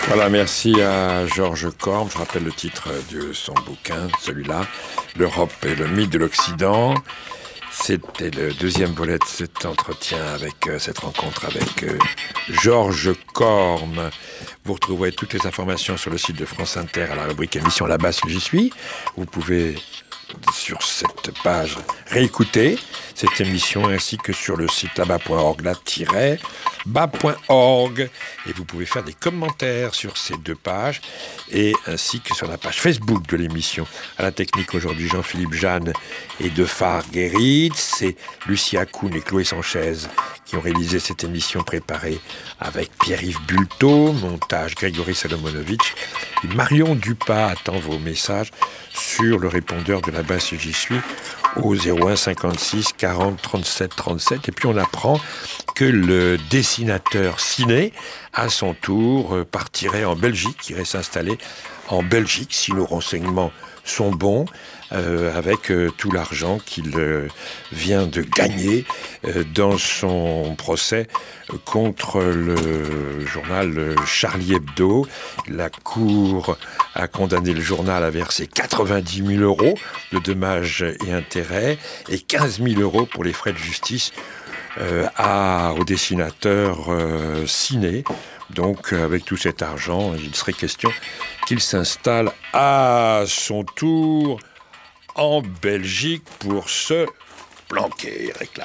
Voilà, merci à Georges Corme. Je rappelle le titre de son bouquin, celui-là, L'Europe et le mythe de l'Occident. C'était le deuxième volet de cet entretien cette rencontre avec Georges Corme. Vous retrouverez toutes les informations sur le site de France Inter à la rubrique émission Là-bas si j'y suis. Vous pouvez sur cette page réécouter cette émission ainsi que sur le site là-bas.org, là-bas.org, et vous pouvez faire des commentaires sur ces deux pages et ainsi que sur la page Facebook de l'émission. À la technique aujourd'hui, Jean-Philippe Jeanne et Defar Guérit. C'est Lucia Kuhn et Chloé Sanchez qui ont réalisé cette émission préparée avec Pierre-Yves Bulto, montage Grégory Salomonovitch. Et Marion Dupas attend vos messages sur le répondeur de Là-bas si j'y suis au 01 56 40 37 37. Et puis on apprend que le dessinateur Ciné, à son tour, partirait en Belgique, irait s'installer en Belgique si nos renseignements sont bons, avec tout l'argent qu'il vient de gagner dans son procès contre le journal Charlie Hebdo. La Cour a condamné le journal à verser 90 000 euros de dommages et intérêts et 15 000 euros pour les frais de justice au dessinateur Ciné. Donc, avec tout cet argent, il serait question qu'il s'installe à son tour en Belgique pour se planquer, réclame.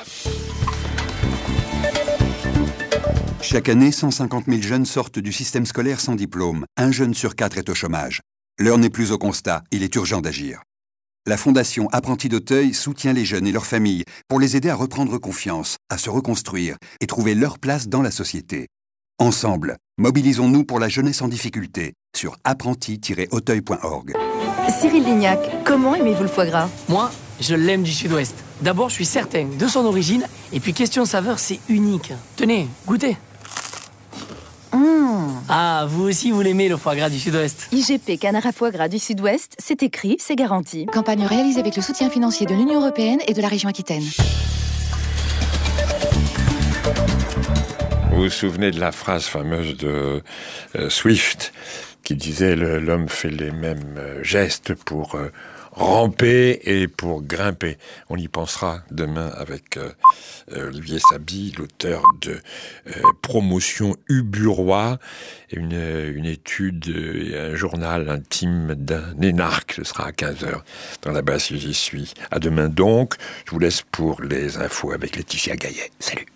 Chaque année, 150 000 jeunes sortent du système scolaire sans diplôme. Un jeune sur 4 est au chômage. L'heure n'est plus au constat, il est urgent d'agir. La Fondation Apprentis d'Auteuil soutient les jeunes et leurs familles pour les aider à reprendre confiance, à se reconstruire et trouver leur place dans la société. Ensemble, mobilisons-nous pour la jeunesse en difficulté sur apprentis-auteuil.org. Cyril Lignac, comment aimez-vous le foie gras ? Moi, je l'aime du sud-ouest. D'abord, je suis certain de son origine, et puis question saveur, c'est unique. Tenez, goûtez. Ah, vous aussi, vous l'aimez, le foie gras du sud-ouest. IGP Canard à foie gras du sud-ouest, c'est écrit, c'est garanti. Campagne réalisée avec le soutien financier de l'Union européenne et de la région Aquitaine. Vous vous souvenez de la phrase fameuse de Swift qui disait « L'homme fait les mêmes gestes pour ramper et pour grimper ». On y pensera demain avec Olivier Sabi, l'auteur de Promotion Uburois, une étude et un journal intime d'un énarque. Ce sera à 15h dans Là-bas si j'y suis. À demain donc. Je vous laisse pour les infos avec Laetitia Gaillet. Salut.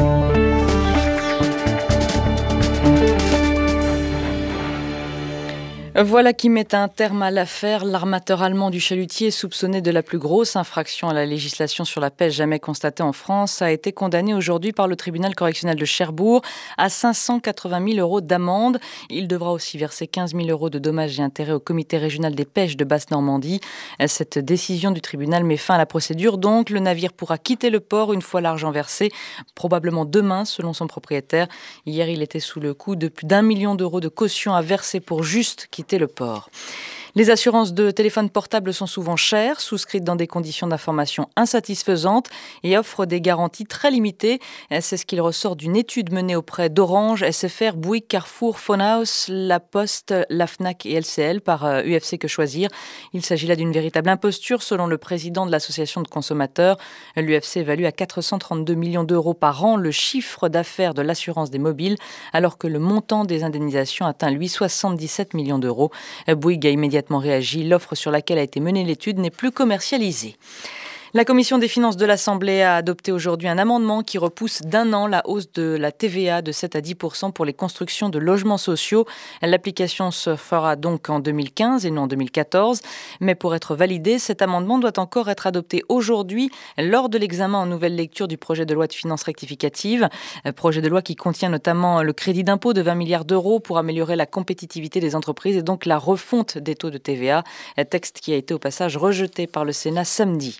Voilà qui met un terme à l'affaire. L'armateur allemand du chalutier, soupçonné de la plus grosse infraction à la législation sur la pêche jamais constatée en France, a été condamné aujourd'hui par le tribunal correctionnel de Cherbourg à 580 000 euros d'amende. Il devra aussi verser 15 000 euros de dommages et intérêts au comité régional des pêches de Basse-Normandie. Cette décision du tribunal met fin à la procédure. Donc, le navire pourra quitter le port une fois l'argent versé, probablement demain, selon son propriétaire. Hier, il était sous le coup de plus d'1 million d'euros de caution à verser pour juste quitter le port. Les assurances de téléphone portable sont souvent chères, souscrites dans des conditions d'information insatisfaisantes et offrent des garanties très limitées. C'est ce qu'il ressort d'une étude menée auprès d'Orange, SFR, Bouygues, Carrefour, Phonehouse, La Poste, la Fnac et LCL par UFC Que Choisir. Il s'agit là d'une véritable imposture selon le président de l'association de consommateurs. L'UFC évalue à 432 millions d'euros par an le chiffre d'affaires de l'assurance des mobiles, alors que le montant des indemnisations atteint lui 77 millions d'euros. Bouygues a immédiatement réagi. L'offre sur laquelle a été menée l'étude n'est plus commercialisée. La Commission des finances de l'Assemblée a adopté aujourd'hui un amendement qui repousse d'1 an la hausse de la TVA de 7 à 10% pour les constructions de logements sociaux. L'application se fera donc en 2015 et non en 2014. Mais pour être validé, cet amendement doit encore être adopté aujourd'hui lors de l'examen en nouvelle lecture du projet de loi de finances rectificative. Projet de loi qui contient notamment le crédit d'impôt de 20 milliards d'euros pour améliorer la compétitivité des entreprises et donc la refonte des taux de TVA. Un texte qui a été au passage rejeté par le Sénat samedi.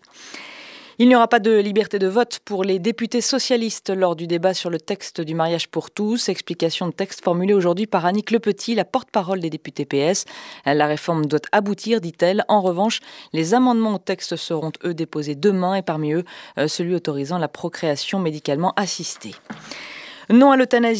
Il n'y aura pas de liberté de vote pour les députés socialistes lors du débat sur le texte du mariage pour tous. Explication de texte formulée aujourd'hui par Annick Lepetit, la porte-parole des députés PS. La réforme doit aboutir, dit-elle. En revanche, les amendements au texte seront, eux, déposés demain et parmi eux, celui autorisant la procréation médicalement assistée. Non à l'euthanasie.